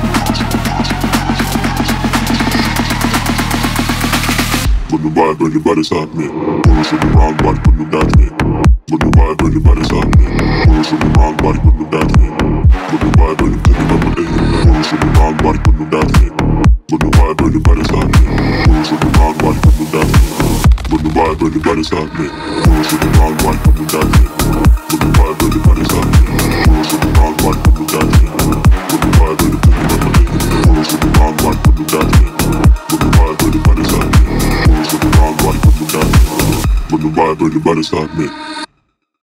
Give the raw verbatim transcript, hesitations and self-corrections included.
When the vibe, everybody's on me. Girls in the wrong body, put them down to me. When the vibe, everybody's on me. Girls in the wrong body, put them down to me. When the vibe, everybody's on me. Girls in the wrong body, put them down to me. When the vibe, everybody's on me. Girls in the wrong body, put them down to me. When the vibe, everybody's on me. Girls in the wrong body, put them down to me. When the vibe, everybody's on me. Girls in the wrong body, put them down to me. When the vibe, everybody's on me. Girls in the wrong body, put them down to me. When the vibe, everybody's on me. When the vibe, everybody's on me.